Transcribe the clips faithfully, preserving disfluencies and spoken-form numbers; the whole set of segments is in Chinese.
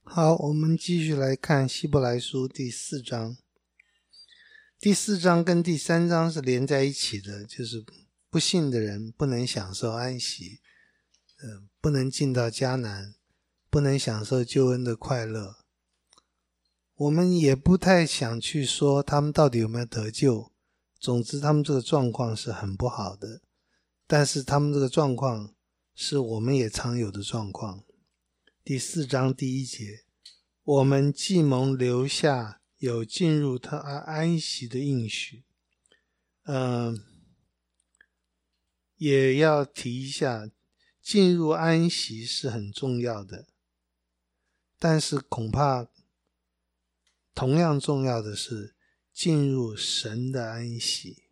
好，我们继续来看希伯来书第四章。第四章跟第三章是连在一起的，就是不信的人不能享受安息，呃、不能进到迦南，不能享受救恩的快乐。我们也不太想去说他们到底有没有得救，总之他们这个状况是很不好的，但是他们这个状况是我们也常有的状况。第四章第一节，我们既蒙留下有进入他安息的应许。嗯、呃，也要提一下，进入安息是很重要的，但是恐怕同样重要的是进入神的安息。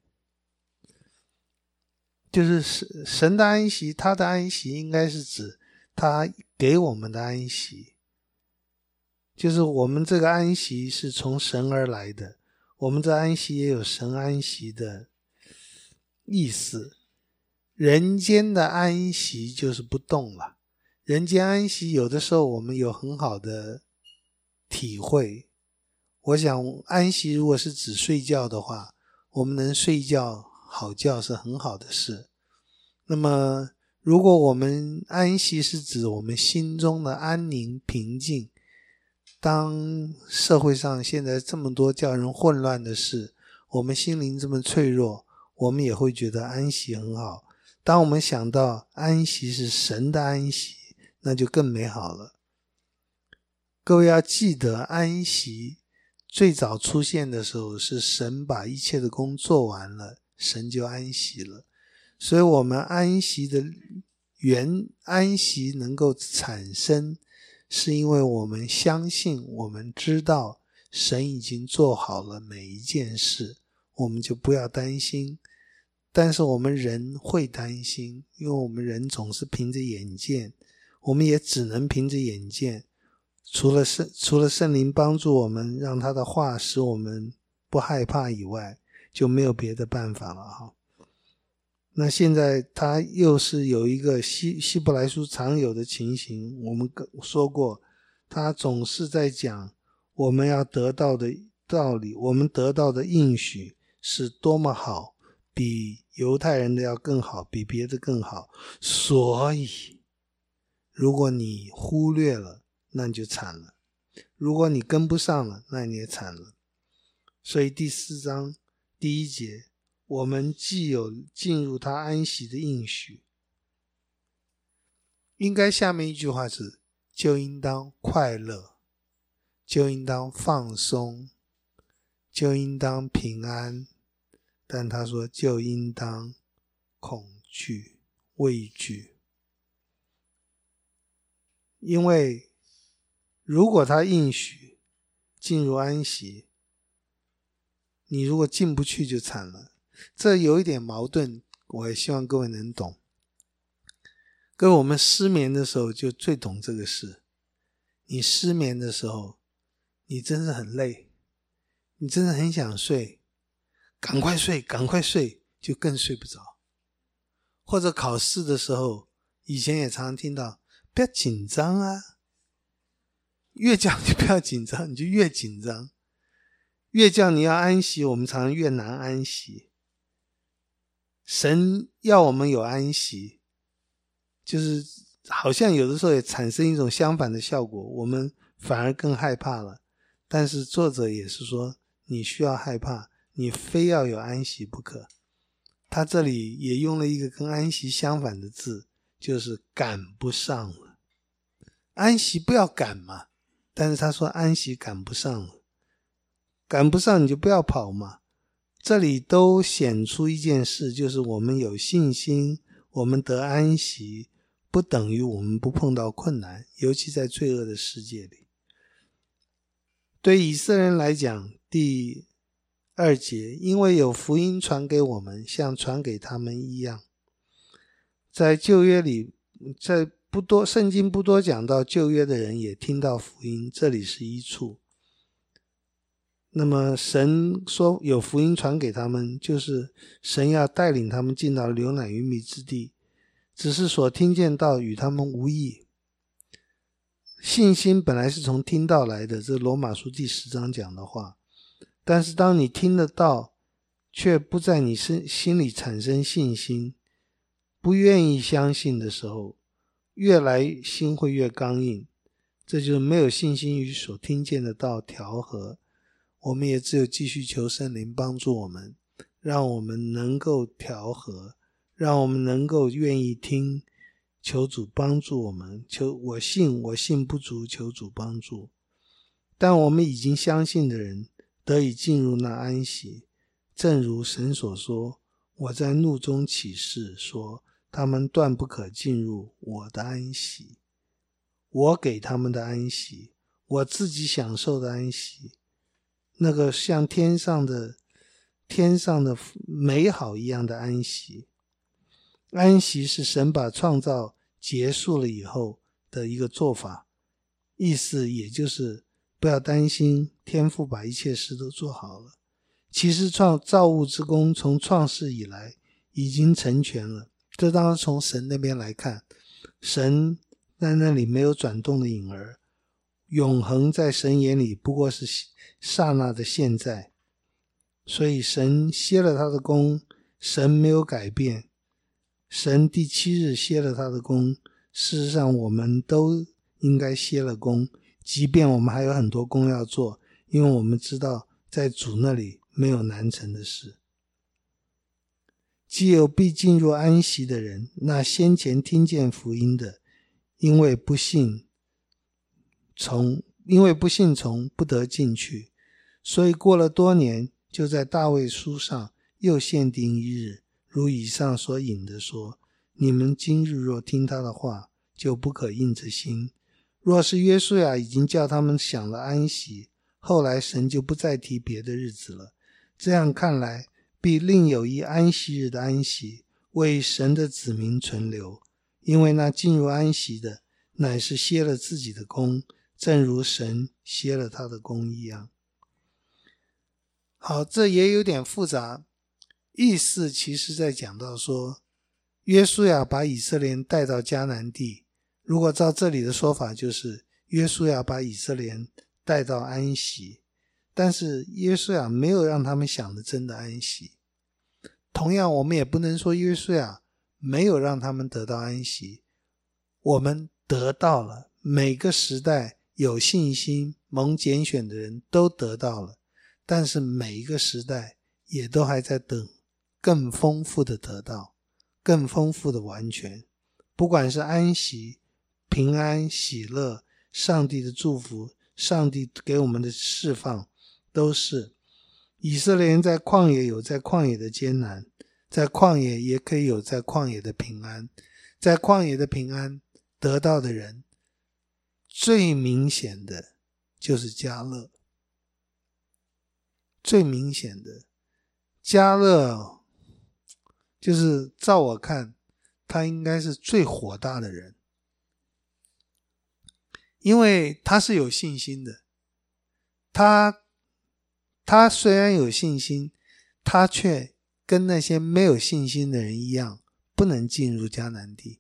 就是神的安息，他的安息应该是指他给我们的安息，就是我们这个安息是从神而来的，我们这安息也有神安息的意思。人间的安息就是不动了，人间安息有的时候我们有很好的体会。我想安息如果是指睡觉的话，我们能睡觉好觉是很好的事。那么如果我们安息是指我们心中的安宁平静，当社会上现在这么多叫人混乱的事，我们心灵这么脆弱，我们也会觉得安息很好。当我们想到安息是神的安息，那就更美好了。各位要记得，安息最早出现的时候是神把一切的工做完了，神就安息了。所以我们安息的原安息能够产生，是因为我们相信，我们知道神已经做好了每一件事，我们就不要担心。但是我们人会担心，因为我们人总是凭着眼见，我们也只能凭着眼见，除了圣除了圣灵帮助我们，让他的话使我们不害怕以外，就没有别的办法了哈。那现在他又是有一个希希伯来书常有的情形，我们说过，他总是在讲我们要得到的道理，我们得到的应许是多么好，比犹太人的要更好，比别的更好。所以如果你忽略了，那你就惨了，如果你跟不上了，那你也惨了。所以第四章第一节，我们既有进入他安息的应许，应该下面一句话是就应当快乐，就应当放松，就应当平安，但他说就应当恐惧畏惧。因为如果他应许进入安息，你如果进不去就惨了。这有一点矛盾，我也希望各位能懂。各位，我们失眠的时候就最懂这个事。你失眠的时候，你真是很累，你真的很想睡，赶快睡赶快睡，就更睡不着。或者考试的时候，以前也常常听到不要紧张啊，越叫你不要紧张你就越紧张，越叫你要安息，我们常常越难安息。神要我们有安息，就是好像有的时候也产生一种相反的效果，我们反而更害怕了。但是作者也是说，你需要害怕，你非要有安息不可。他这里也用了一个跟安息相反的字，就是赶不上了。安息不要赶嘛，但是他说安息赶不上了，赶不上你就不要跑嘛。这里都显出一件事，就是我们有信心，我们得安息，不等于我们不碰到困难，尤其在罪恶的世界里。对以色列人来讲，第二节，因为有福音传给我们，像传给他们一样。在旧约里，在不多圣经不多讲到旧约的人也听到福音，这里是一处。那么神说有福音传给他们，就是神要带领他们进到流奶与蜜之地，只是所听见道与他们无益。 信心本来是从听到来的，这罗马书第十章讲的话，但是当你听得到却不在你心里产生信心，不愿意相信的时候，越来心会越刚硬，这就是没有信心与所听见的道调和。我们也只有继续求圣灵帮助我们，让我们能够调和，让我们能够愿意听，求主帮助我们。求我信我信不足，求主帮助。但我们已经相信的人得以进入那安息，正如神所说，我在怒中起誓说，他们断不可进入我的安息。我给他们的安息，我自己享受的安息，那个像天上的天上的美好一样的安息。安息是神把创造结束了以后的一个做法，意思也就是不要担心，天父把一切事都做好了。其实创造物之功从创世以来已经成全了，这当然从神那边来看，神在那里没有转动的影儿，永恒在神眼里不过是刹那的现在。所以神歇了他的功，神没有改变，神第七日歇了他的功，事实上我们都应该歇了功，即便我们还有很多功要做，因为我们知道在主那里没有难成的事。既有必进入安息的人，那先前听见福音的，因为不信从因为不信从不得进去，所以过了多年，就在大卫书上又限定一日，如以上所引的说，你们今日若听他的话，就不可硬着心。若是约书亚已经叫他们享了安息，后来神就不再提别的日子了。这样看来，必另有一安息日的安息，为神的子民存留。因为那进入安息的，乃是歇了自己的功，正如神歇了他的功一样。好，这也有点复杂，意思其实在讲到说，约书亚把以色列人带到迦南地，如果照这里的说法，就是约书亚把以色列人带到安息，但是约书亚没有让他们享的真的安息。同样，我们也不能说约书亚没有让他们得到安息，我们得到了，每个时代有信心蒙拣选的人都得到了，但是每一个时代也都还在等更丰富的得到，更丰富的完全。不管是安息、平安、喜乐，上帝的祝福，上帝给我们的释放，都是以色列人在旷野有在旷野的艰难，在旷野也可以有在旷野的平安。在旷野的平安得到的人，最明显的就是迦勒，最明显的迦勒就是照我看他应该是最火大的人，因为他是有信心的，他他虽然有信心，他却跟那些没有信心的人一样，不能进入迦南地。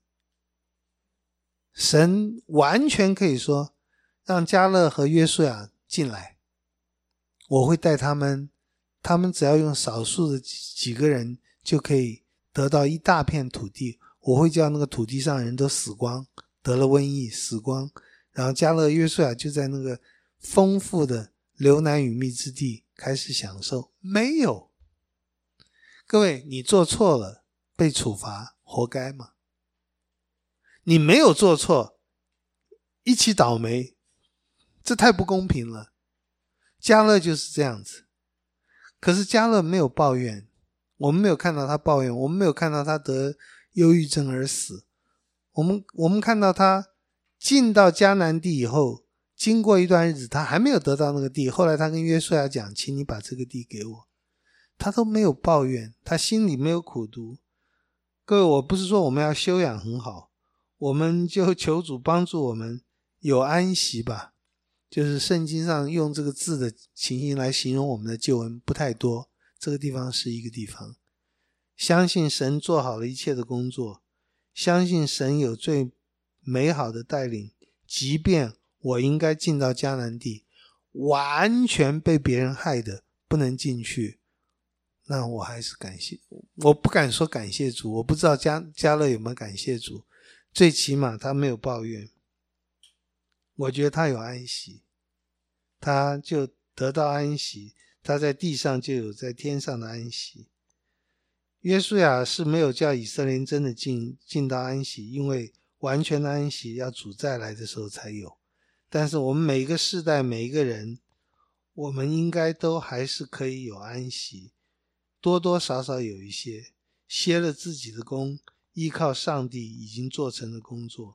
神完全可以说让迦勒和约书亚进来，我会带他们，他们只要用少数的几个人就可以得到一大片土地，我会叫那个土地上的人都死光，得了瘟疫死光，然后迦勒约书亚就在那个丰富的流奶与蜜之地开始享受。没有，各位，你做错了被处罚活该吗？你没有做错一起倒霉，这太不公平了。迦勒就是这样子，可是迦勒没有抱怨，我们没有看到他抱怨，我们没有看到他得忧郁症而死，我们我们看到他进到迦南地以后，经过一段日子他还没有得到那个地，后来他跟约书亚讲，请你把这个地给我，他都没有抱怨，他心里没有苦毒。各位，我不是说我们要修养很好，我们就求主帮助我们有安息吧，就是圣经上用这个字的情形来形容我们的救恩不太多，这个地方是一个地方。相信神做好了一切的工作，相信神有最美好的带领，即便我应该进到迦南地，完全被别人害的不能进去，那我还是感谢，我不敢说感谢主，我不知道加加勒有没有感谢主，最起码他没有抱怨，我觉得他有安息，他就得到安息，他在地上就有在天上的安息。约书亚是没有叫以色列人真的进进到安息，因为完全的安息要主再来的时候才有。但是我们每一个世代每一个人，我们应该都还是可以有安息，多多少少有一些歇了自己的工，依靠上帝已经做成的工作。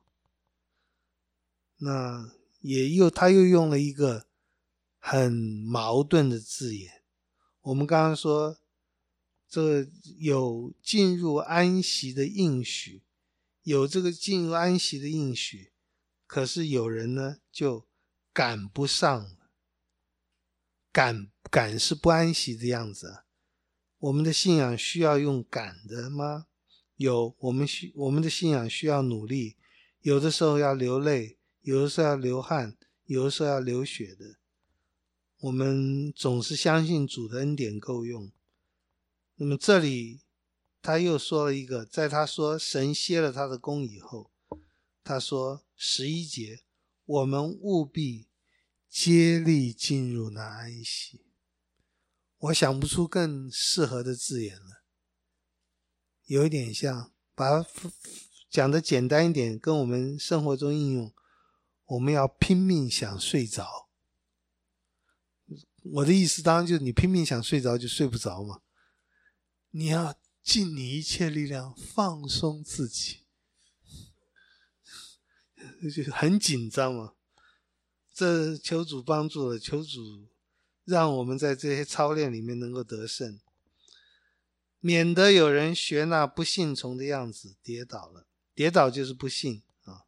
那也又他又用了一个很矛盾的字眼，我们刚刚说这有进入安息的应许，有这个进入安息的应许，可是有人呢就赶不上了，赶赶是不安息的样子啊。我们的信仰需要用赶的吗？有，我们需我们的信仰需要努力，有的时候要流泪，有的时候要流汗，有的时候要流血的。我们总是相信主的恩典够用。那么这里他又说了一个，在他说神歇了他的工以后，他说十一节，我们务必竭力进入那安息。我想不出更适合的字眼了，有一点像，把它讲得简单一点，跟我们生活中应用，我们要拼命想睡着。我的意思当然就是你拼命想睡着就睡不着嘛，你要尽你一切力量放松自己，就很紧张嘛。这求主帮助了，求主让我们在这些操练里面能够得胜，免得有人学那不信从的样子跌倒了。跌倒就是不信啊。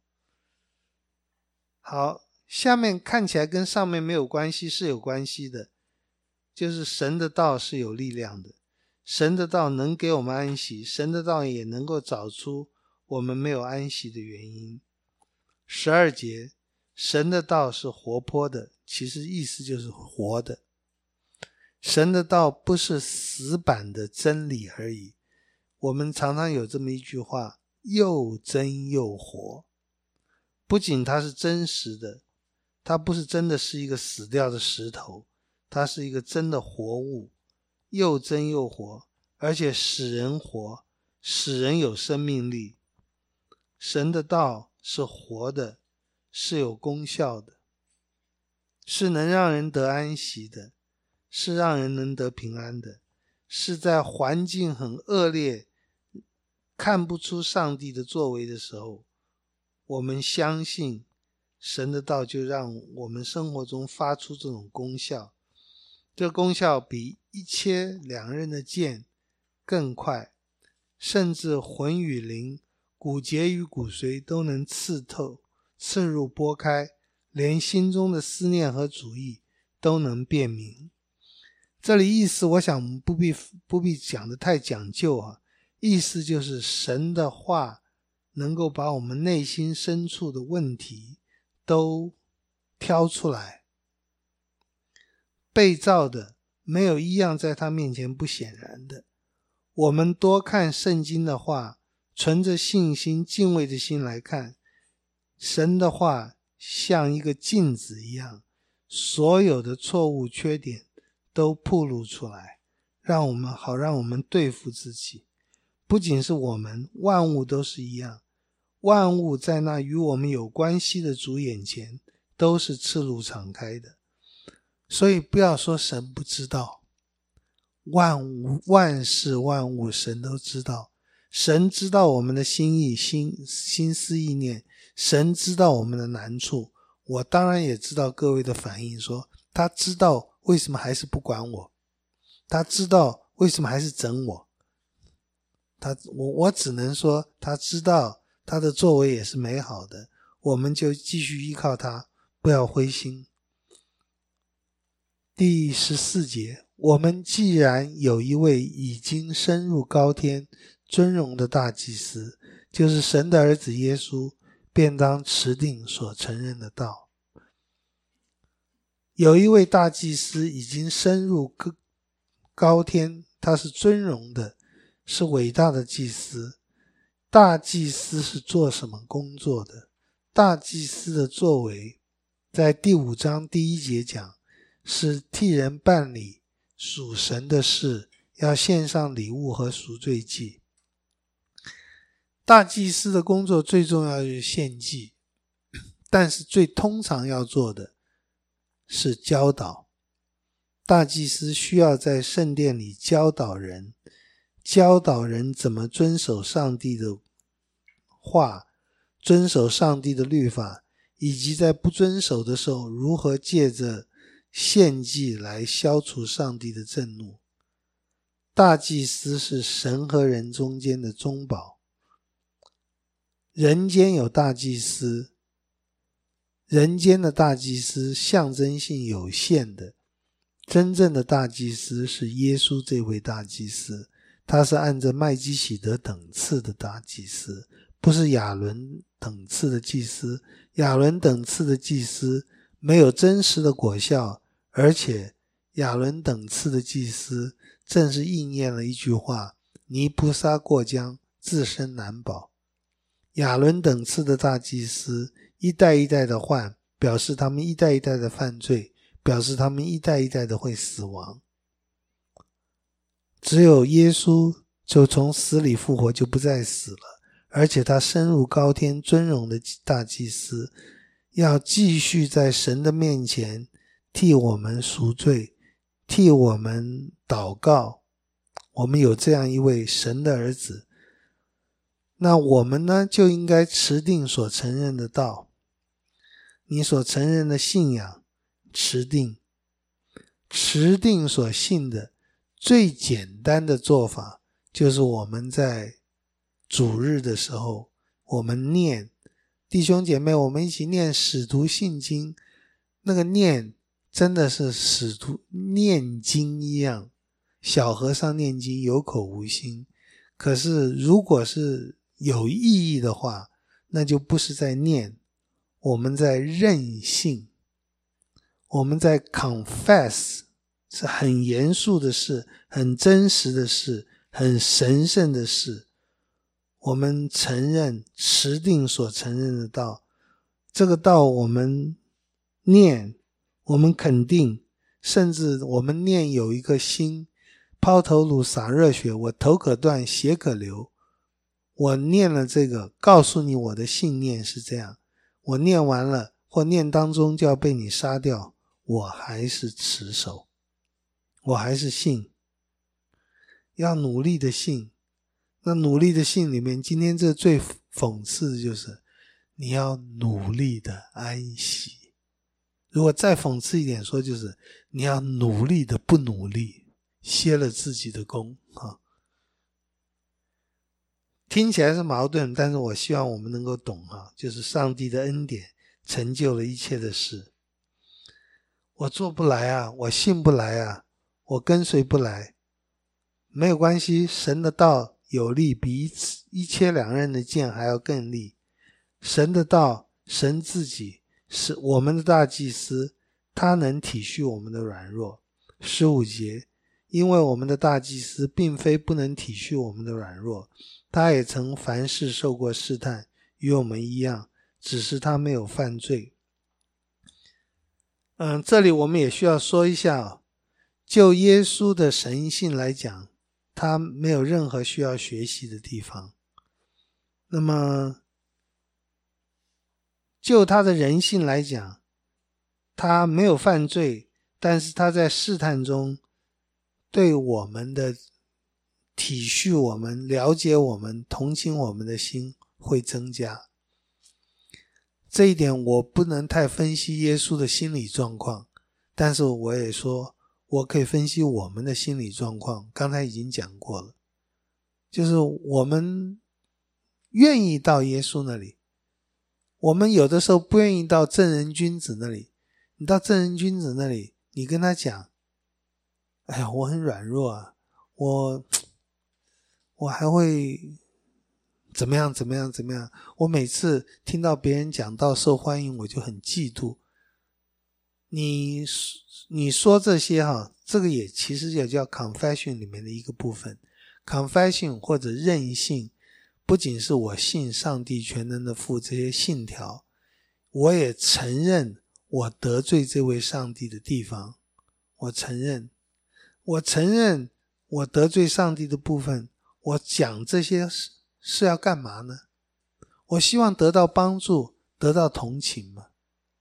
好，下面看起来跟上面没有关系，是有关系的，就是神的道是有力量的，神的道能给我们安息，神的道也能够找出我们没有安息的原因。十二节，神的道是活泼的，其实意思就是活的。神的道不是死板的真理而已，我们常常有这么一句话，又真又活。不仅它是真实的，它不是真的是一个死掉的石头，它是一个真的活物，又真又活，而且使人活，使人有生命力。神的道是活的，是有功效的，是能让人得安息的，是让人能得平安的，是在环境很恶劣，看不出上帝的作为的时候，我们相信神的道就让我们生活中发出这种功效。这个功效比一切两刃的剑更快，甚至魂与灵、骨节与骨髓都能刺透、刺入拨开，连心中的思念和主意都能辨明。这里意思我想不必不必讲得太讲究啊，意思就是神的话能够把我们内心深处的问题都挑出来。被造的没有一样在他面前不显然的。我们多看圣经的话，存着信心敬畏的心来看，神的话像一个镜子一样，所有的错误缺点都暴露出来，让我们好让我们对付自己。不仅是我们，万物都是一样，万物在那与我们有关系的主眼前都是赤露敞开的。所以不要说神不知道，万物万事万物神都知道，神知道我们的心意 心, 心思意念，神知道我们的难处。我当然也知道各位的反应，说他知道为什么还是不管我，他知道为什么还是整我，他 我, 我只能说他知道他的作为也是美好的，我们就继续依靠他，不要灰心。第十四节，我们既然有一位已经升入高天尊荣的大祭司，就是神的儿子耶稣，便当持定所承认的道。 有一位大祭司已经升入高天，他是尊荣的，是伟大的祭司。大祭司是做什么工作的？大祭司的作为在第五章第一节讲，是替人办理属神的事，要献上礼物和赎罪祭。大祭司的工作最重要就是献祭，但是最通常要做的是教导。大祭司需要在圣殿里教导人，教导人怎么遵守上帝的话，遵守上帝的律法，以及在不遵守的时候如何借着献祭来消除上帝的震怒。大祭司是神和人中间的中保。人间有大祭司，人间的大祭司象征性有限的，真正的大祭司是耶稣这位大祭司，他是按着麦基洗德等次的大祭司，不是亚伦等次的祭司。亚伦等次的祭司没有真实的果效，而且亚伦等次的祭司正是应验了一句话：泥不撒过江，自身难保。亚伦等次的大祭司一代一代的换，表示他们一代一代的犯罪，表示他们一代一代的会死亡。只有耶稣就从死里复活，就不再死了，而且他升入高天尊荣的大祭司，要继续在神的面前替我们赎罪，替我们祷告。我们有这样一位神的儿子，那我们呢，就应该持定所承认的道。你所承认的信仰，持定。持定所信的最简单的做法，就是我们在主日的时候，我们念，弟兄姐妹，我们一起念使徒信经。那个念真的是使徒念经一样，小和尚念经有口无心。可是如果是有意义的话，那就不是在念，我们在认信，我们在 confess， 是很严肃的事，很真实的事，很神圣的事。我们承认，持定所承认的道，这个道我们念，我们肯定，甚至我们念有一个心，抛头颅洒热血，我头可断血可流。我念了这个，告诉你我的信念是这样，我念完了或念当中就要被你杀掉，我还是持守，我还是信，要努力的信。那努力的信里面，今天这最讽刺的就是你要努力的安息。如果再讽刺一点说，就是你要努力的不努力，歇了自己的功啊。听起来是矛盾，但是我希望我们能够懂啊，就是上帝的恩典成就了一切的事。我做不来啊，我信不来啊，我跟随不来，没有关系，神的道有力，比一切两刃的剑还要更利。神的道，神自己是我们的大祭司，他能体恤我们的软弱。十五节，因为我们的大祭司并非不能体恤我们的软弱，他也曾凡事受过试探，与我们一样，只是他没有犯罪。嗯，这里我们也需要说一下哦，就耶稣的神性来讲，他没有任何需要学习的地方。那么就他的人性来讲，他没有犯罪，但是他在试探中对我们的体恤我们，了解我们，同情我们的心会增加。这一点我不能太分析耶稣的心理状况，但是我也说我可以分析我们的心理状况，刚才已经讲过了，就是我们愿意到耶稣那里，我们有的时候不愿意到正人君子那里。你到正人君子那里，你跟他讲，哎呀，我很软弱啊，我我还会怎么样怎么样怎么样，我每次听到别人讲道受欢迎，我就很嫉妒。 你你说这些哈，这个也其实也叫 confession 里面的一个部分。confession 或者认信，不仅是我信上帝全能的父这些信条，我也承认我得罪这位上帝的地方，我承认，我承认我得罪上帝的部分，我讲这些是是要干嘛呢？我希望得到帮助，得到同情嘛。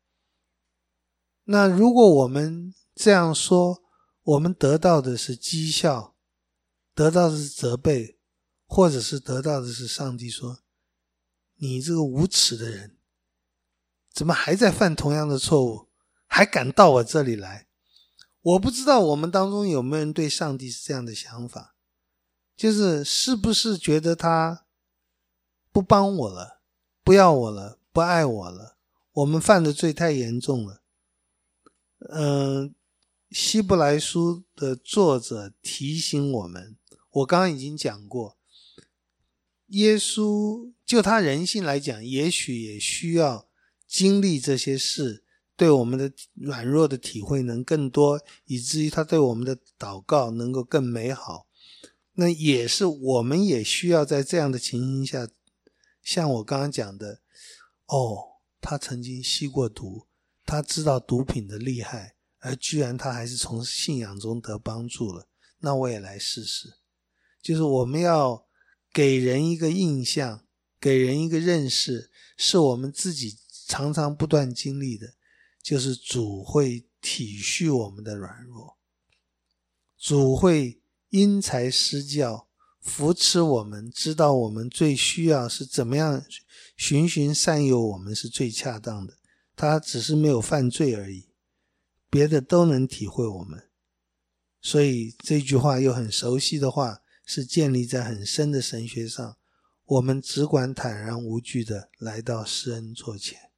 那如果我们这样说，我们得到的是讥笑，得到的是责备，或者是得到的是上帝说，你这个无耻的人，怎么还在犯同样的错误，还敢到我这里来。我不知道我们当中有没有人对上帝是这样的想法，就是是不是觉得他不帮我了，不要我了，不爱我了，我们犯的罪太严重了。嗯，希伯来书的作者提醒我们，我刚刚已经讲过，耶稣就他人性来讲，也许也需要经历这些事，对我们的软弱的体会能更多，以至于他对我们的祷告能够更美好。那也是我们也需要在这样的情形下，像我刚刚讲的，哦，他曾经吸过毒，他知道毒品的厉害，而居然他还是从信仰中得帮助了，那我也来试试。就是我们要给人一个印象，给人一个认识，是我们自己常常不断经历的，就是主会体恤我们的软弱，主会因材施教，扶持我们，知道我们最需要是怎么样循循善诱我们是最恰当的，他只是没有犯罪而已，别的都能体会我们。所以这句话又很熟悉的话，是建立在很深的神学上，我们只管坦然无惧的来到施恩座前。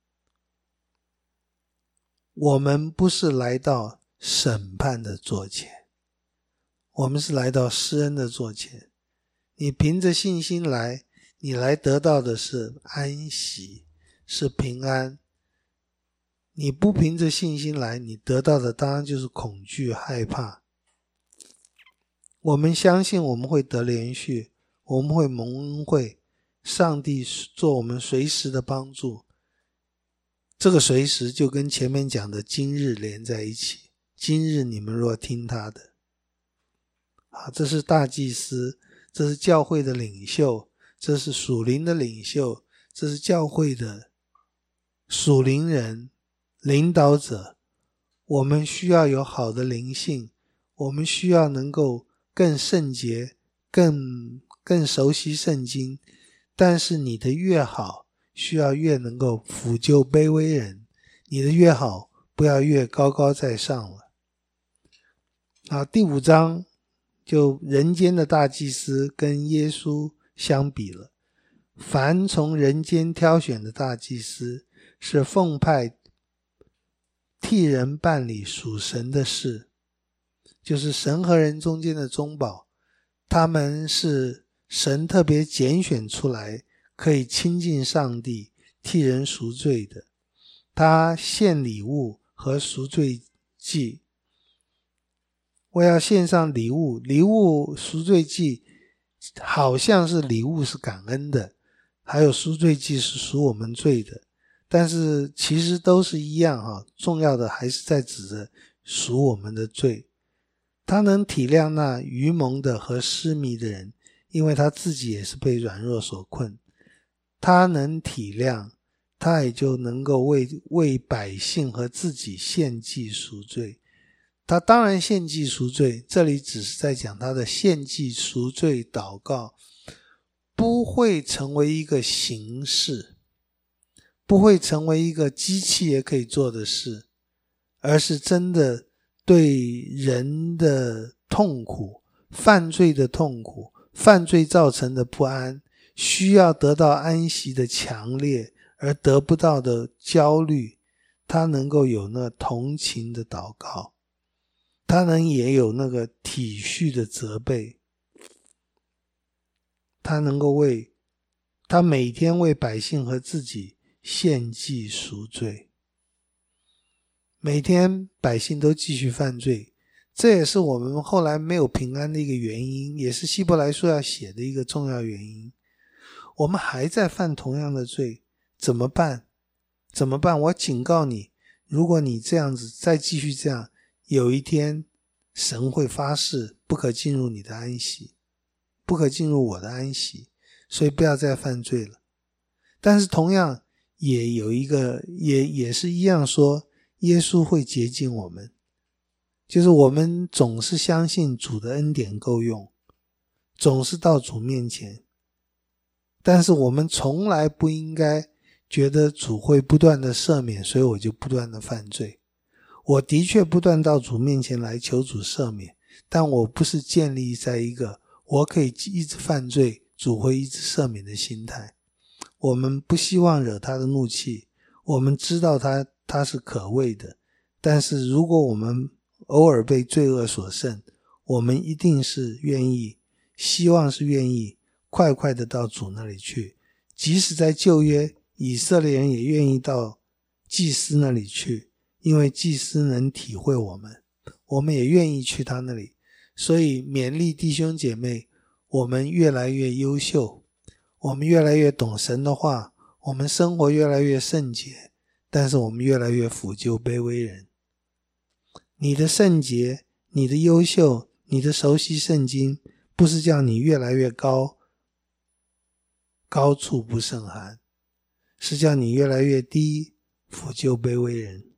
我们不是来到审判的座前，我们是来到施恩的座前。你凭着信心来，你来得到的是安息，是平安。你不凭着信心来，你得到的当然就是恐惧害怕。我们相信我们会得连续，我们会蒙恩惠，上帝做我们随时的帮助。这个随时就跟前面讲的今日连在一起，今日你们若听他的。啊，这是大祭司，这是教会的领袖，这是属灵的领袖，这是教会的属灵人领导者。我们需要有好的灵性，我们需要能够更圣洁，更更熟悉圣经，但是你的越好，需要越能够抚救卑微人，你的越好，不要越高高在上了。好，第五章就人间的大祭司跟耶稣相比了。凡从人间挑选的大祭司，是奉派替人办理属神的事，就是神和人中间的中保，他们是神特别拣选出来，可以亲近上帝，替人赎罪的。他献礼物和赎罪祭。我要献上礼物，礼物赎罪祭好像是礼物是感恩的，还有赎罪祭是赎我们罪的，但是其实都是一样哈，重要的还是在指着赎我们的罪。他能体谅那愚蒙的和失迷的人，因为他自己也是被软弱所困。他能体谅，他也就能够为为百姓和自己献祭赎罪。他当然献祭赎罪，这里只是在讲他的献祭赎罪祷告不会成为一个形式，不会成为一个机器也可以做的事，而是真的对人的痛苦，犯罪的痛苦，犯罪造成的不安，需要得到安息的强烈而得不到的焦虑，他能够有那同情的祷告，他能也有那个体恤的责备，他能够为他每天为百姓和自己献祭赎罪。 每天百姓都继续犯罪，这也是我们后来没有平安的一个原因，也是希伯来书要写的一个重要原因。我们还在犯同样的罪，怎么办？怎么办？我警告你，如果你这样子再继续这样，有一天神会发誓不可进入你的安息，不可进入我的安息，所以不要再犯罪了。但是同样也有一个也也是一样说，耶稣会洁净我们，就是我们总是相信主的恩典够用，总是到主面前，但是我们从来不应该觉得主会不断的赦免，所以我就不断的犯罪。我的确不断到主面前来求主赦免，但我不是建立在一个我可以一直犯罪，主会一直赦免的心态。我们不希望惹他的怒气，我们知道他他是可畏的，但是如果我们偶尔被罪恶所胜，我们一定是愿意，希望是愿意快快的到主那里去。即使在旧约，以色列人也愿意到祭司那里去，因为祭司能体会我们，我们也愿意去他那里。所以勉励弟兄姐妹，我们越来越优秀，我们越来越懂神的话，我们生活越来越圣洁，但是我们越来越腐朽卑微人。你的圣洁，你的优秀，你的熟悉圣经，不是叫你越来越高，高处不胜寒，是叫你越来越低，腐朽卑微人。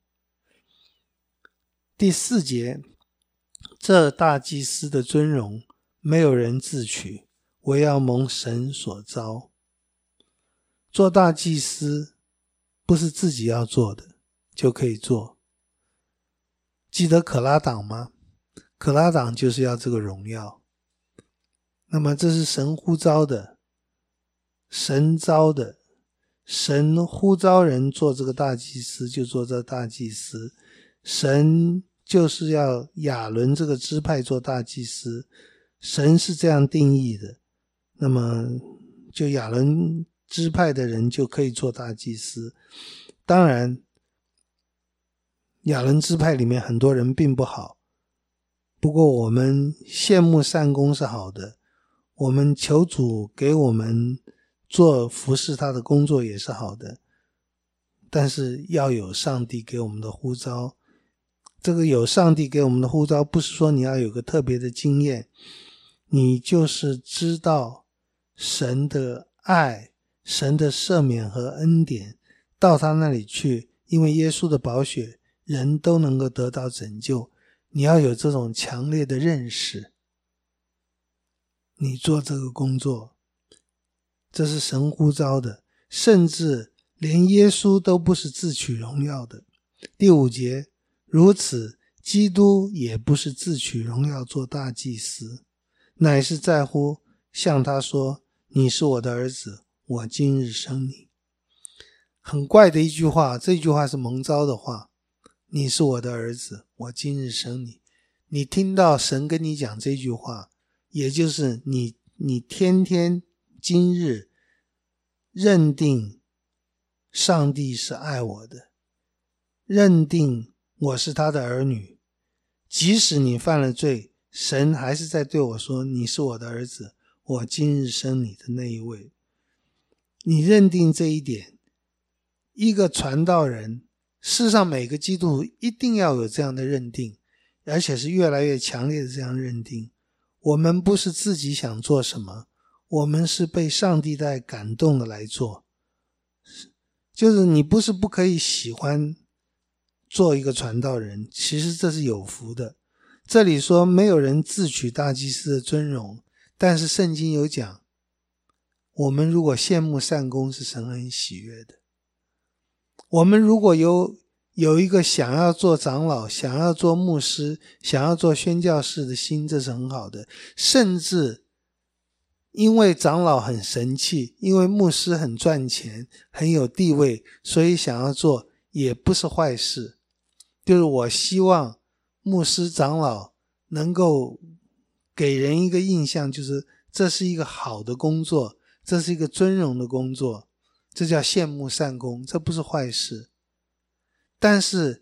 第四节，这大祭司的尊荣，没有人自取，唯要蒙神所召。做大祭司不是自己要做的就可以做。记得可拉党吗？可拉党就是要这个荣耀。那么这是神呼召的，神召的，神呼召人做这个大祭司就做这大祭司，神就是要亚伦这个支派做大祭司，神是这样定义的，那么就亚伦支派的人就可以做大祭司。当然亚伦支派里面很多人并不好，不过我们羡慕善功是好的，我们求主给我们做服侍他的工作也是好的，但是要有上帝给我们的呼召。这个有上帝给我们的呼召，不是说你要有个特别的经验，你就是知道神的爱，神的赦免和恩典，到他那里去，因为耶稣的宝血人都能够得到拯救，你要有这种强烈的认识，你做这个工作，这是神呼召的，甚至连耶稣都不是自取荣耀的。第五节，如此基督也不是自取荣耀做大祭司，乃是在乎向他说，你是我的儿子，我今日生你。很怪的一句话，这句话是蒙召的话，你是我的儿子，我今日生你。你听到神跟你讲这句话，也就是你你天天今日认定上帝是爱我的，认定我是他的儿女，即使你犯了罪，神还是在对我说，你是我的儿子，我今日生你的那一位。你认定这一点，一个传道人，世上每个基督徒一定要有这样的认定，而且是越来越强烈的这样认定。我们不是自己想做什么，我们是被上帝在感动的来做。就是你不是不可以喜欢做一个传道人，其实这是有福的。这里说没有人自取大祭司的尊荣，但是圣经有讲，我们如果羡慕善功是神很喜悦的。我们如果有有一个想要做长老，想要做牧师，想要做宣教士的心，这是很好的。甚至因为长老很神气，因为牧师很赚钱，很有地位，所以想要做也不是坏事。就是我希望牧师长老能够给人一个印象，就是这是一个好的工作，这是一个尊荣的工作，这叫羡慕善功，这不是坏事。但是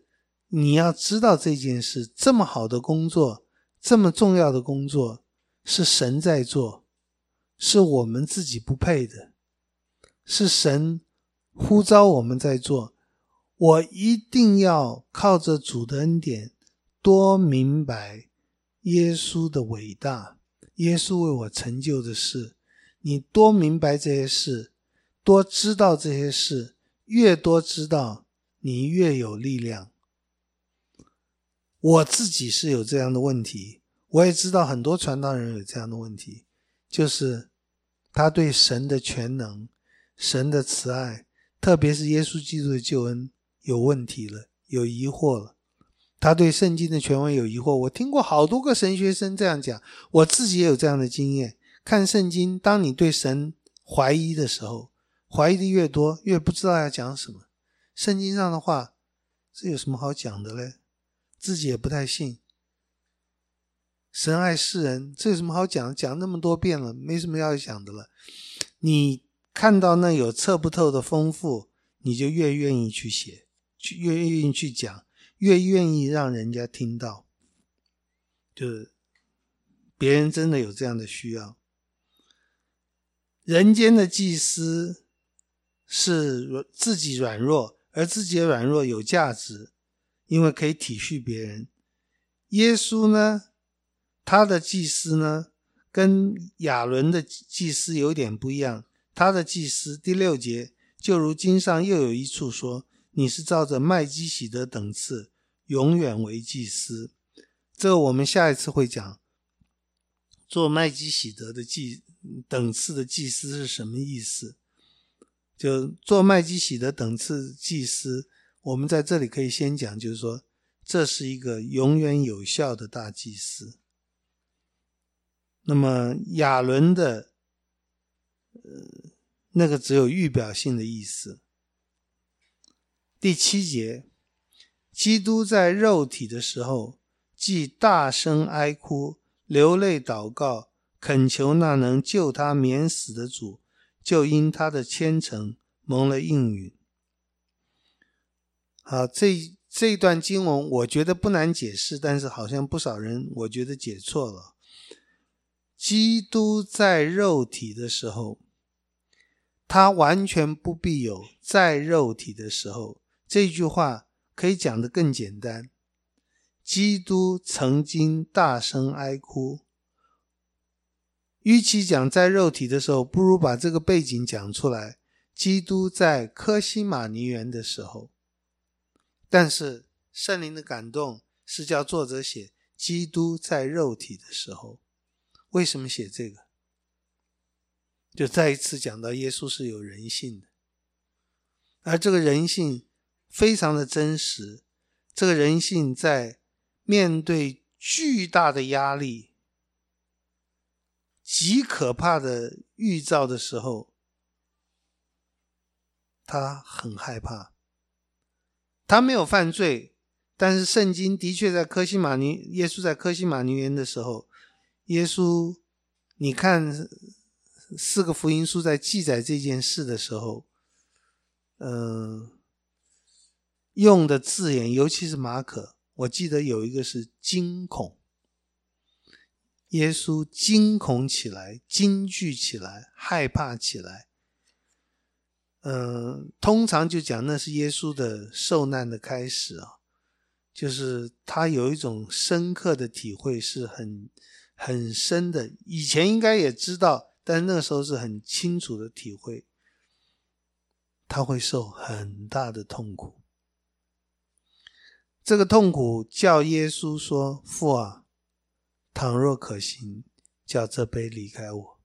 你要知道这件事，这么好的工作，这么重要的工作，是神在做，是我们自己不配的，是神呼召我们在做。我一定要靠着主的恩典，多明白耶稣的伟大，耶稣为我成就的事。你多明白这些事，多知道这些事，越多知道，你越有力量。我自己是有这样的问题，我也知道很多传道人有这样的问题，就是他对神的全能，神的慈爱，特别是耶稣基督的救恩有问题了，有疑惑了。他对圣经的权威有疑惑，我听过好多个神学生这样讲，我自己也有这样的经验。看圣经，当你对神怀疑的时候，怀疑的越多，越不知道要讲什么。圣经上的话，这有什么好讲的嘞？自己也不太信。神爱世人，这有什么好讲的？讲那么多遍了，没什么要讲的了。你看到那有测不透的丰富，你就越愿意去写，越愿意去讲，越愿意让人家听到，就是别人真的有这样的需要。人间的祭司是自己软弱，而自己的软弱有价值，因为可以体恤别人。耶稣呢，他的祭司呢，跟亚伦的祭司有点不一样。他的祭司，第六节，就如经上又有一处说，你是照着麦基洗德等次，永远为祭司。这个我们下一次会讲，做麦基洗德的祭等次的祭司是什么意思。就做麦基洗德等次祭司，我们在这里可以先讲，就是说这是一个永远有效的大祭司。那么亚伦的、呃、那个只有预表性的意思。第七节，基督在肉体的时候，既大声哀哭，流泪祷告，恳求那能救他免死的主，就因他的虔诚蒙了应允。好，这这一段经文我觉得不难解释，但是好像不少人我觉得解错了。基督在肉体的时候，他完全不必有在肉体的时候。这句话可以讲得更简单，基督曾经大声哀哭。与其讲在肉体的时候，不如把这个背景讲出来，基督在客西马尼园的时候。但是圣灵的感动是叫作者写基督在肉体的时候。为什么写这个？就再一次讲到耶稣是有人性的，而这个人性非常的真实。这个人性在面对巨大的压力、极可怕的预兆的时候，他很害怕。他没有犯罪，但是圣经的确在客西马尼，耶稣在客西马尼园的时候，耶稣，你看四个福音书在记载这件事的时候，呃，用的字眼，尤其是马可，我记得有一个是惊恐。耶稣惊恐起来，惊惧起来，害怕起来。呃，通常就讲那是耶稣的受难的开始啊，就是他有一种深刻的体会，是很很深的，以前应该也知道，但那个时候是很清楚的体会，他会受很大的痛苦。这个痛苦叫耶稣说，父啊，倘若可行，叫这杯离开我。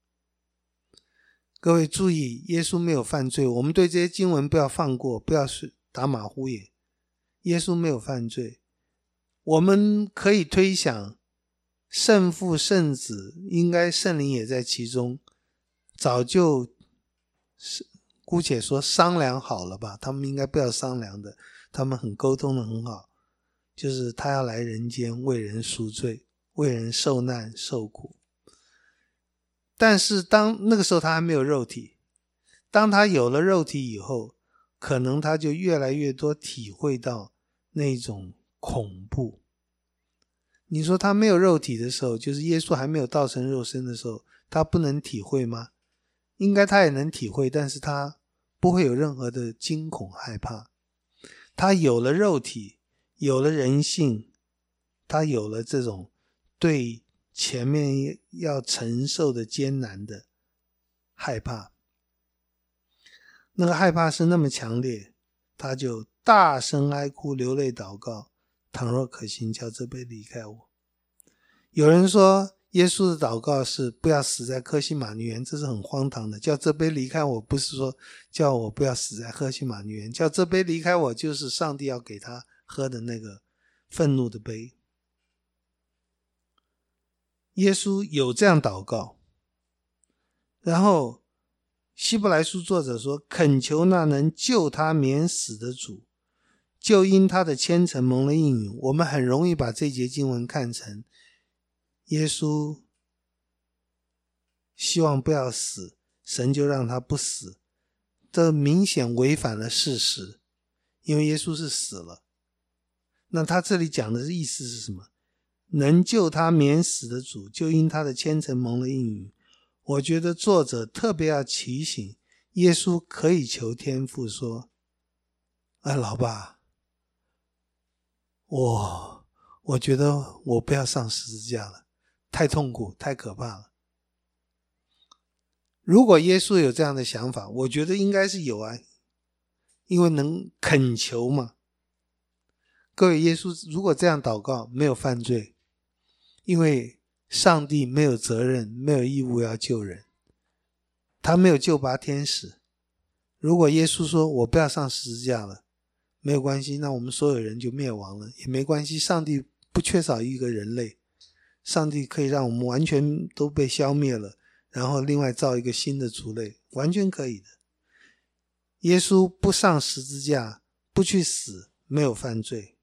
各位注意，耶稣没有犯罪，我们对这些经文不要放过，不要打马虎眼。耶稣没有犯罪，我们可以推想圣父圣子，应该圣灵也在其中，早就姑且说商量好了吧，他们应该不要商量的，他们很沟通的很好，就是他要来人间为人赎罪，为人受难受苦。但是当那个时候他还没有肉体，当他有了肉体以后，可能他就越来越多体会到那种恐怖。你说他没有肉体的时候，就是耶稣还没有道成肉身的时候，他不能体会吗？应该他也能体会，但是他不会有任何的惊恐害怕。他有了肉体，有了人性，他有了这种对前面要承受的艰难的害怕，那个害怕是那么强烈，他就大声哀哭，流泪祷告，倘若可行，叫这杯离开我。有人说耶稣的祷告是不要死在客西马尼园，这是很荒唐的。叫这杯离开我，不是说叫我不要死在客西马尼园，叫这杯离开我，就是上帝要给他喝的那个愤怒的杯。耶稣有这样祷告，然后希伯来书作者说，恳求那能救他免死的主，就因他的虔诚蒙了应允。我们很容易把这节经文看成耶稣希望不要死，神就让他不死，这明显违反了事实，因为耶稣是死了。那他这里讲的意思是什么？能救他免死的主，就因他的虔诚蒙了应允。我觉得作者特别要提醒耶稣可以求天父说，啊，老爸，我我觉得我不要上十字架了，太痛苦，太可怕了。如果耶稣有这样的想法，我觉得应该是有啊，因为能恳求嘛。各位，耶稣如果这样祷告，没有犯罪，因为上帝没有责任，没有义务要救人，他没有救拔天使。如果耶稣说我不要上十字架了，没有关系，那我们所有人就灭亡了，也没关系，上帝不缺少一个人类，上帝可以让我们完全都被消灭了，然后另外造一个新的族类，完全可以的。耶稣不上十字架，不去死，没有犯罪，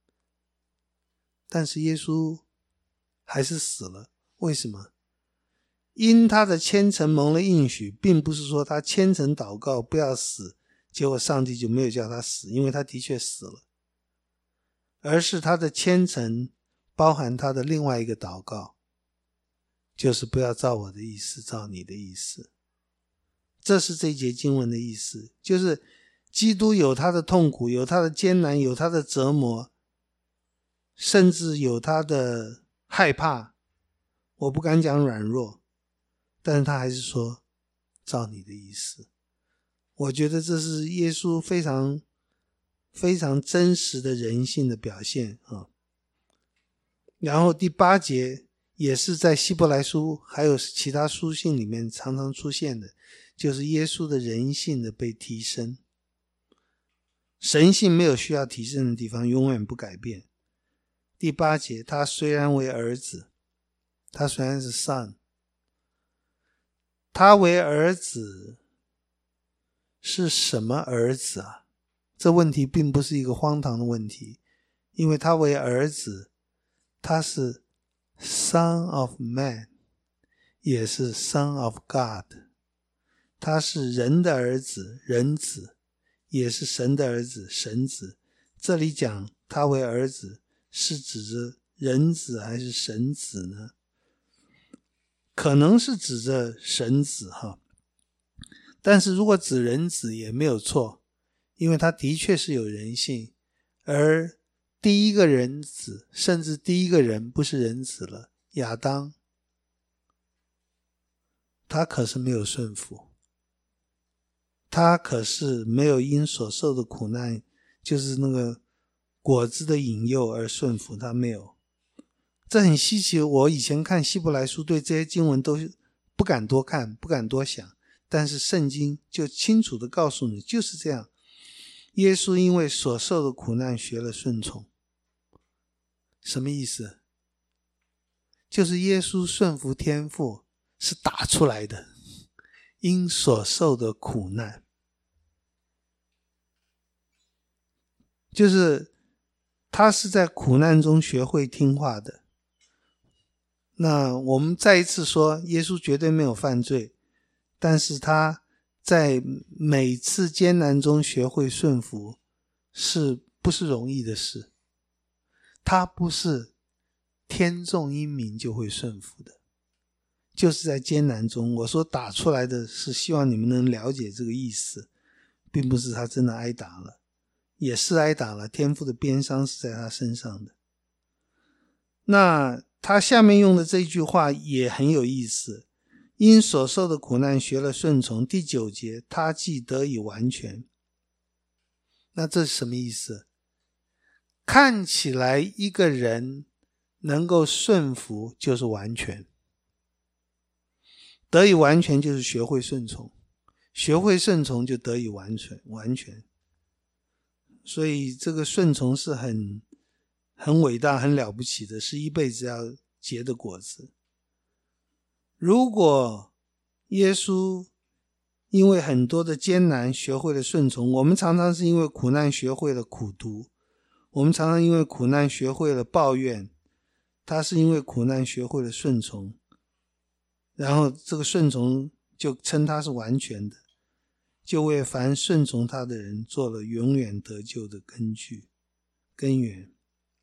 但是耶稣还是死了。为什么？因他的虔诚蒙了应许，并不是说他虔诚祷告不要死，结果上帝就没有叫他死，因为他的确死了，而是他的虔诚包含他的另外一个祷告，就是不要照我的意思，照你的意思。这是这节经文的意思，就是基督有他的痛苦，有他的艰难，有他的折磨，甚至有他的害怕，我不敢讲软弱，但是他还是说照你的意思。我觉得这是耶稣非常非常真实的人性的表现啊。然后第八节也是在希伯来书还有其他书信里面常常出现的，就是耶稣的人性的被提升。神性没有需要提升的地方，永远不改变。第八节，他虽然为儿子，他虽然是 son， 他为儿子是什么儿子啊？这问题并不是一个荒唐的问题，因为他为儿子，他是 son of man， 也是 son of God， 他是人的儿子，人子，也是神的儿子，神子。这里讲他为儿子，是指着人子还是神子呢？可能是指着神子哈，但是如果指人子也没有错，因为他的确是有人性，而第一个人子，甚至第一个人不是人子了，亚当，他可是没有顺服，他可是没有因所受的苦难，就是那个果子的引诱而顺服，他没有。这很稀奇，我以前看希伯来书对这些经文都不敢多看，不敢多想，但是圣经就清楚地告诉你，就是这样。耶稣因为所受的苦难学了顺从。什么意思？就是耶稣顺服天父是打出来的，因所受的苦难，就是他是在苦难中学会听话的。那我们再一次说，耶稣绝对没有犯罪，但是他在每次艰难中学会顺服，是不是容易的事，它不是天纵英明就会顺服的，就是在艰难中。我说打出来的是希望你们能了解这个意思，并不是他真的挨打了，也是挨打了，天父的鞭伤是在他身上的。那他下面用的这句话也很有意思，因所受的苦难学了顺从，第九节，他既得以完全。那这是什么意思？看起来一个人能够顺服就是完全，得以完全就是学会顺从，学会顺从就得以完全完全。所以这个顺从是很很伟大很了不起的，是一辈子要结的果子。如果耶稣因为很多的艰难学会了顺从，我们常常是因为苦难学会了苦读，我们常常因为苦难学会了抱怨，他是因为苦难学会了顺从，然后这个顺从就称他是完全的，就为凡顺从他的人做了永远得救的根据根源。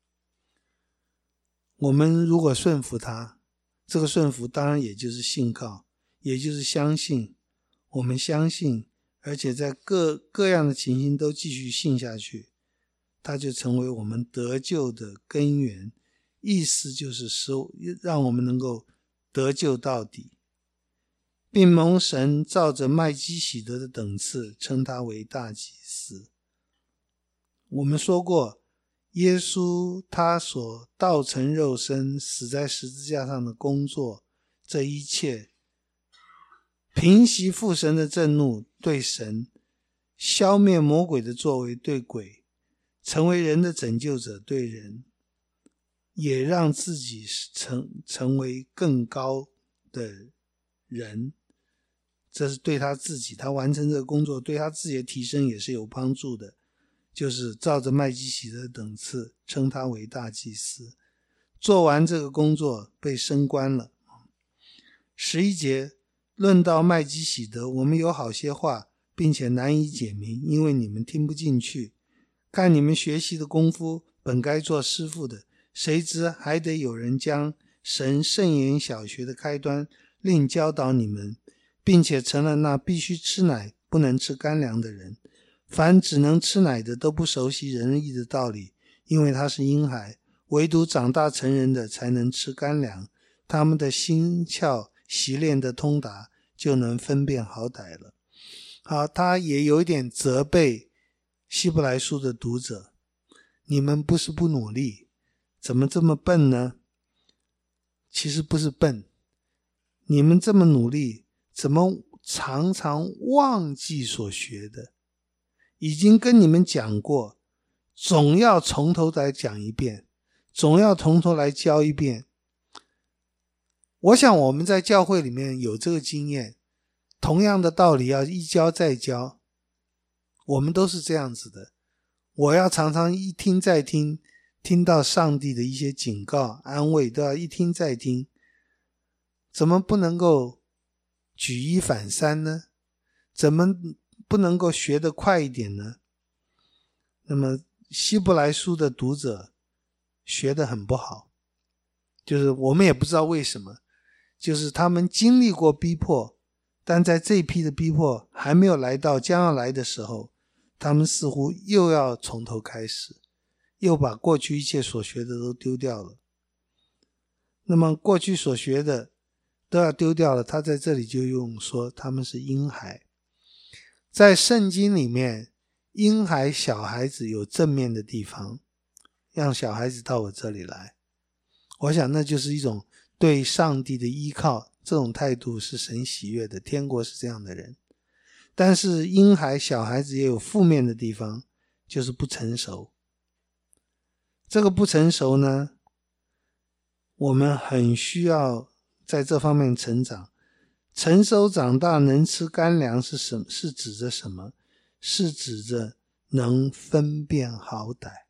我们如果顺服他，这个顺服当然也就是信靠，也就是相信，我们相信，而且在各各样的情形都继续信下去，它就成为我们得救的根源。意思就是使让我们能够得救到底，并蒙神照着麦基洗德的等次称他为大祭司。我们说过，耶稣他所道成肉身死在十字架上的工作，这一切平息父神的震怒对神，消灭魔鬼的作为对鬼，成为人的拯救者对人，也让自己成成为更高的人。这是对他自己，他完成这个工作对他自己的提升也是有帮助的，就是照着麦基洗德的等次称他为大祭司。做完这个工作被升官了。十一节，论到麦基洗德，我们有好些话并且难以解明，因为你们听不进去。看你们学习的功夫本该做师傅的，谁知还得有人将神圣言小学的开端另教导你们，并且成了那必须吃奶不能吃干粮的人。凡只能吃奶的都不熟悉仁义的道理，因为他是婴孩，唯独长大成人的才能吃干粮，他们的心窍习练的通达，就能分辨好歹了。好，他也有一点责备希伯来书的读者，你们不是不努力，怎么这么笨呢？其实不是笨，你们这么努力，怎么常常忘记所学的？已经跟你们讲过，总要从头来讲一遍，总要从头来教一遍。我想我们在教会里面有这个经验，同样的道理要一教再教，我们都是这样子的。我要常常一听再听，听到上帝的一些警告安慰都要一听再听，怎么不能够举一反三呢？怎么不能够学得快一点呢？那么希伯来书的读者学得很不好，就是我们也不知道为什么，就是他们经历过逼迫，但在这一批的逼迫还没有来到将要来的时候，他们似乎又要从头开始，又把过去一切所学的都丢掉了。那么过去所学的都要丢掉了，他在这里就用说他们是婴孩。在圣经里面，婴孩小孩子有正面的地方，让小孩子到我这里来，我想那就是一种对上帝的依靠，这种态度是神喜悦的，天国是这样的人。但是婴孩小孩子也有负面的地方，就是不成熟。这个不成熟呢，我们很需要在这方面成长。成熟长大能吃干粮是什么？是指着什么？是指着能分辨好歹。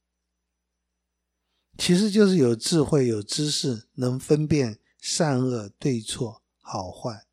其实就是有智慧有知识，能分辨善恶对错好坏。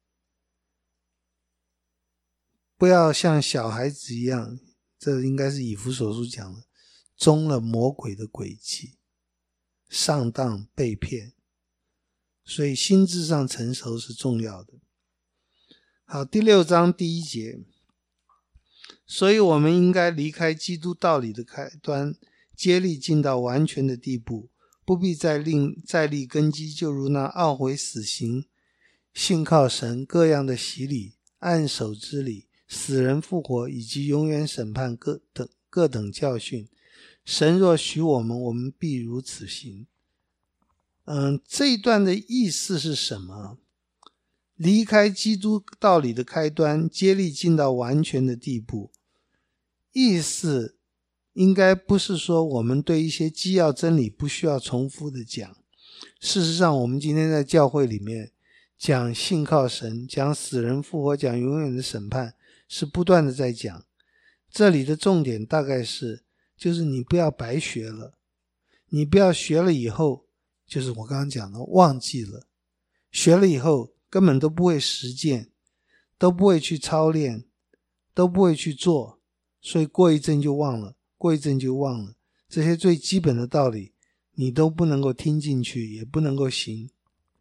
不要像小孩子一样，这应该是以弗所书讲的， 中了魔鬼的诡计，上当被骗。所以心智上成熟是重要的。好，第六章第一节，所以我们应该离开基督道理的开端，接力进到完全的地步，不必再另再立根基，就如那懊悔死刑、信靠神各样的洗礼、按手之礼、死人复活以及永远审判各等各等教训。神若许我们，我们必如此行。嗯，这一段的意思是什么？离开基督道理的开端，接力进到完全的地步。意思应该不是说我们对一些基要真理不需要重复的讲。事实上，我们今天在教会里面讲信靠神，讲死人复活，讲永远的审判，是不断的在讲。这里的重点大概是，就是你不要白学了，你不要学了以后，就是我刚刚讲的忘记了，学了以后根本都不会实践，都不会去操练，都不会去做，所以过一阵就忘了，过一阵就忘了。这些最基本的道理你都不能够听进去，也不能够行。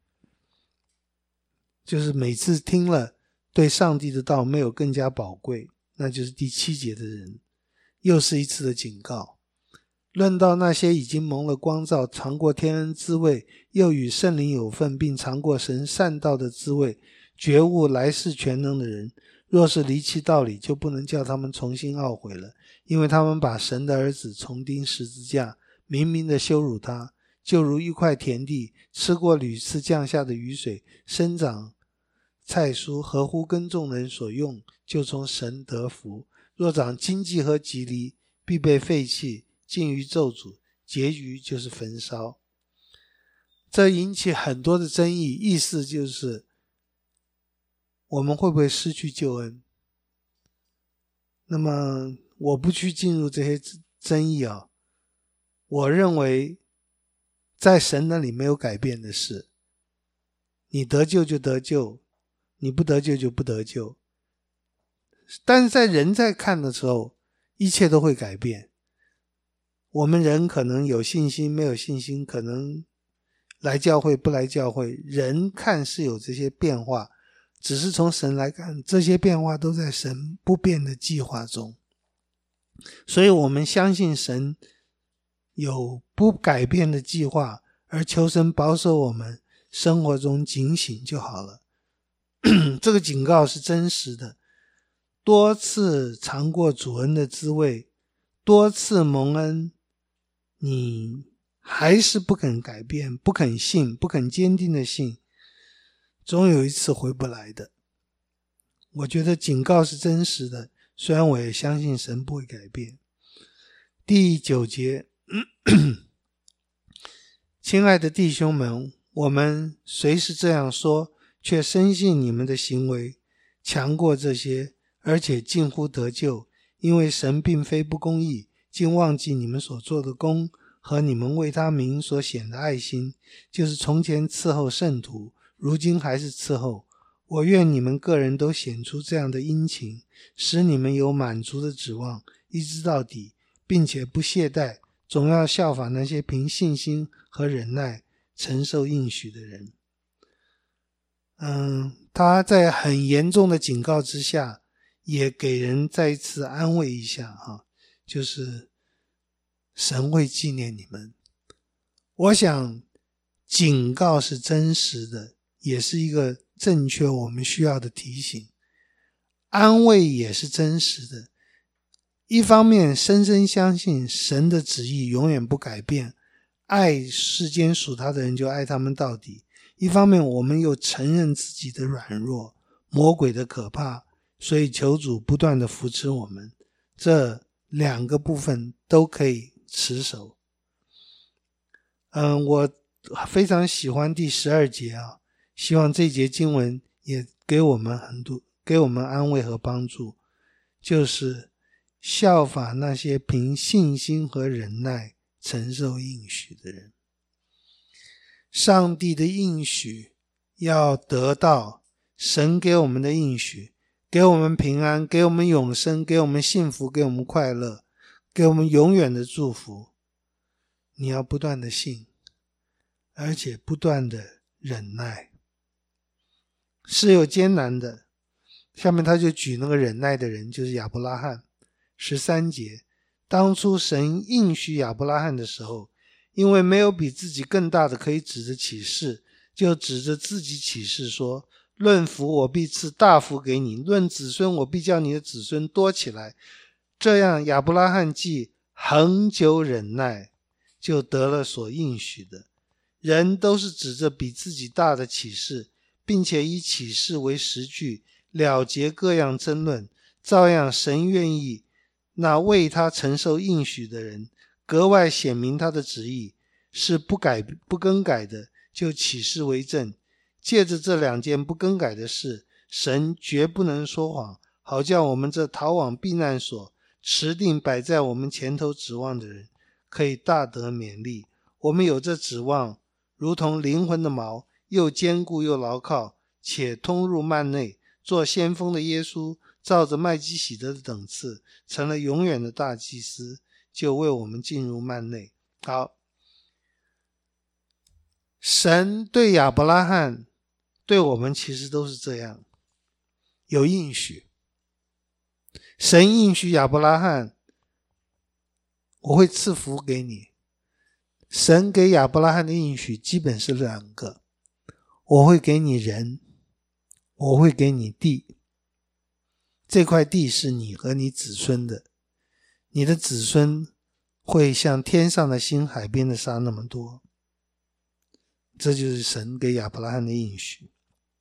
就是每次听了对上帝的道没有更加宝贵，那就是第七节的人，又是一次的警告。论到那些已经蒙了光照，尝过天恩滋味，又与圣灵有份，并尝过神善道的滋味，觉悟来世全能的人，若是离弃道理，就不能叫他们重新懊悔了，因为他们把神的儿子重钉十字架，明明的羞辱他，就如一块田地，吃过屡次降下的雨水，生长菜蔬，合乎耕种人所用，就从神得福。若长荆棘和棘藜，必被废弃，尽于咒诅，结局就是焚烧。这引起很多的争议，意思就是我们会不会失去救恩。那么我不去进入这些争议啊，我认为在神那里没有改变的事，你得救就得救，你不得救就不得救。但是在人在看的时候，一切都会改变。我们人可能有信心没有信心，可能来教会不来教会，人看是有这些变化，只是从神来看，这些变化都在神不变的计划中。所以我们相信神有不改变的计划，而求神保守我们生活中警醒就好了。这个警告是真实的，多次尝过主恩的滋味，多次蒙恩，你还是不肯改变，不肯信，不肯坚定的信，总有一次回不来的。我觉得警告是真实的，虽然我也相信神不会改变。第九节，亲爱的弟兄们，我们虽是这样说，却深信你们的行为强过这些，而且近乎得救，因为神并非不公义，竟忘记你们所做的功和你们为他名所显的爱心，就是从前伺候圣徒，如今还是伺候。我愿你们个人都显出这样的殷勤，使你们有满足的指望，一直到底，并且不懈怠，总要效法那些凭信心和忍耐承受应许的人。嗯，他在很严重的警告之下，也给人再一次安慰一下哈，就是神会纪念你们。我想警告是真实的，也是一个正确我们需要的提醒，安慰也是真实的。一方面深深相信神的旨意永远不改变，爱世间属他的人就爱他们到底。一方面我们又承认自己的软弱，魔鬼的可怕，所以求主不断的扶持我们，这两个部分都可以持守。嗯，我非常喜欢第十二节啊，希望这节经文也给我们很多，给我们安慰和帮助，就是效法那些凭信心和忍耐承受应许的人。上帝的应许要得到，神给我们的应许，给我们平安，给我们永生，给我们幸福，给我们快乐， 给我们永远的祝福。你要不断的信，而且不断的忍耐，是有艰难的。下面他就举那个忍耐的人，就是亚伯拉罕。十三节，当初神应许亚伯拉罕的时候，因为没有比自己更大的可以指着起誓，就指着自己起誓说，论福我必赐大福给你，论子孙我必叫你的子孙多起来。这样亚伯拉罕既恒久忍耐，就得了所应许的。人都是指着比自己大的起誓，并且以起誓为实据，了结各样争论。照样神愿意那为他承受应许的人格外显明他的旨意，是不改不更改的，就起誓为证。借着这两件不更改的事，神绝不能说谎，好叫我们这逃往避难所持定摆在我们前头指望的人可以大得勉励。我们有这指望，如同灵魂的锚，又坚固又牢靠，且通入幔内。做先锋的耶稣照着麦基洗德的等次，成了永远的大祭司，就为我们进入幔内。好，神对亚伯拉罕对我们其实都是这样，有应许。神应许亚伯拉罕，我会赐福给你。神给亚伯拉罕的应许基本是两个，我会给你人，我会给你地。这块地是你和你子孙的，你的子孙会像天上的星，海边的沙那么多。这就是神给亚伯拉罕的应许。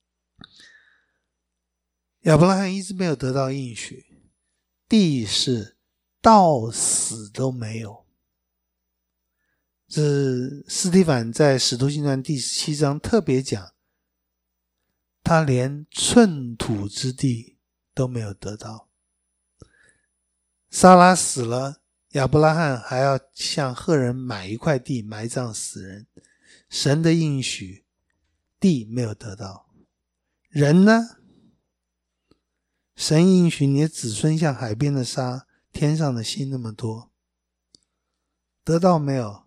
亚伯拉罕一直没有得到应许，地是到死都没有。这是司提反在使徒行传第十七章特别讲，他连寸土之地都没有得到。撒拉死了，亚伯拉罕还要向赫人买一块地埋葬死人。神的应许，地没有得到。人呢？神应许你的子孙像海边的沙，天上的星那么多。得到没有？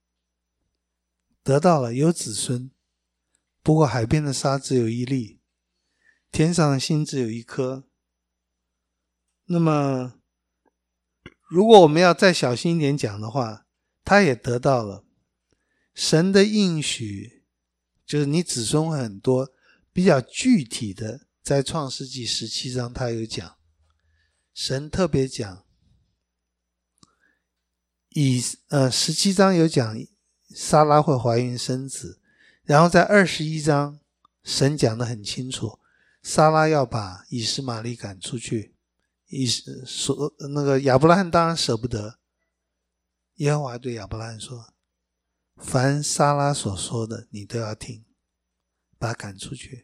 得到了，有子孙。不过海边的沙只有一粒，天上的星只有一颗。那么如果我们要再小心一点讲的话，他也得到了。神的应许就是你子孙会很多，比较具体的在创世纪十七章他有讲，神特别讲以呃十七章有讲撒拉会怀孕生子，然后在二十一章神讲得很清楚，撒拉要把以实玛利赶出去。以所那个亚伯拉罕当然舍不得，耶和华对亚伯拉罕说，凡撒拉所说的你都要听，把他赶出去。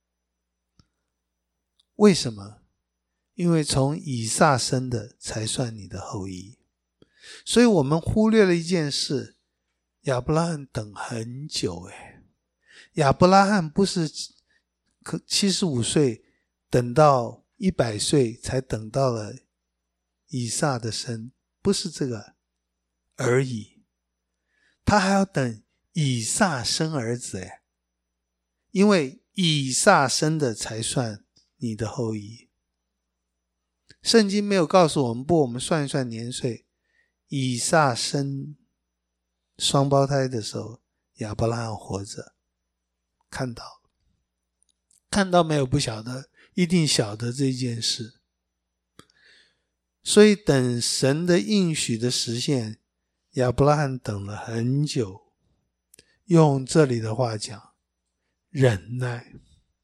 为什么？因为从以撒生的才算你的后裔。所以我们忽略了一件事，亚伯拉罕等很久诶。亚伯拉罕不是七十五岁等到一百岁才等到了以撒的生，不是这个而已，他还要等以撒生儿子诶，因为以撒生的才算你的后裔。圣经没有告诉我们，不，我们算一算年岁，以撒生双胞胎的时候，亚伯拉罕活着，看到看到没有不晓得，一定晓得这件事。所以等神的应许的实现，亚伯拉罕等了很久，用这里的话讲，忍耐，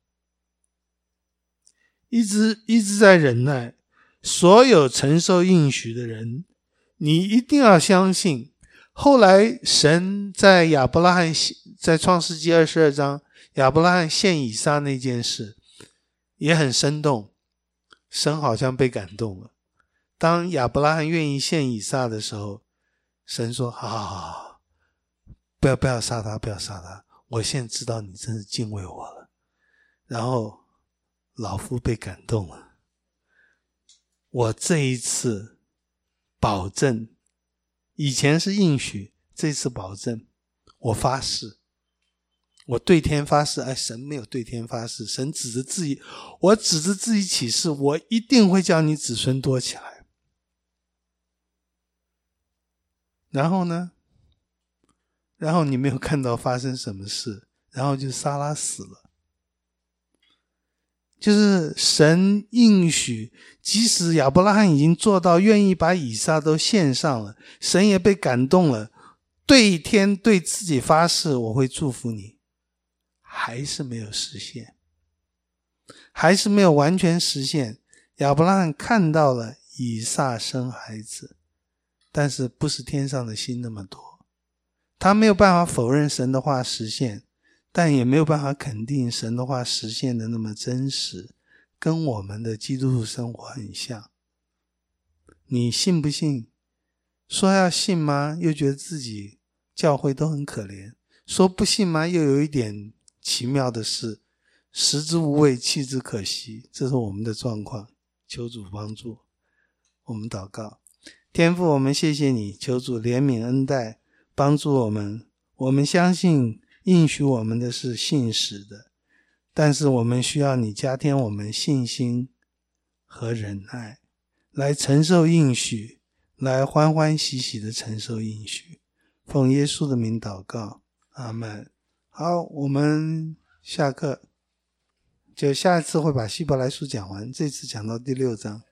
一直一直在忍耐。所有承受应许的人，你一定要相信，后来神在亚伯拉罕在创世纪二十二章亚伯拉罕献以撒那件事也很生动，神好像被感动了。当亚伯拉罕愿意献以撒的时候，神说好好好好，不要不要杀他，不要杀他，我现在知道你真是敬畏我了。然后老夫被感动了，我这一次保证，以前是应许，这次保证，我发誓，我对天发誓，哎，神没有对天发誓，神指着自己，我指着自己起誓，我一定会叫你子孙多起来。然后呢？然后你没有看到发生什么事，然后就撒拉死了。就是神应许，即使亚伯拉罕已经做到愿意把以撒都献上了，神也被感动了，对天对自己发誓，我会祝福你，还是没有实现，还是没有完全实现。亚伯拉罕看到了以撒生孩子，但是不是天上的星那么多，他没有办法否认神的话实现，但也没有办法肯定神的话实现的那么真实，跟我们的基督徒生活很像。你信不信？说要信吗？又觉得自己教会都很可怜。说不信吗？又有一点奇妙的事，食之无味，弃之可惜。这是我们的状况，求主帮助。我们祷告。天父，我们谢谢你，求主怜悯恩待，帮助我们。我们相信应许我们的是信实的，但是我们需要你加添我们信心和忍耐，来承受应许，来欢欢喜喜的承受应许。奉耶稣的名祷告，阿们。好，我们下课，就下一次会把希伯来书讲完，这次讲到第六章。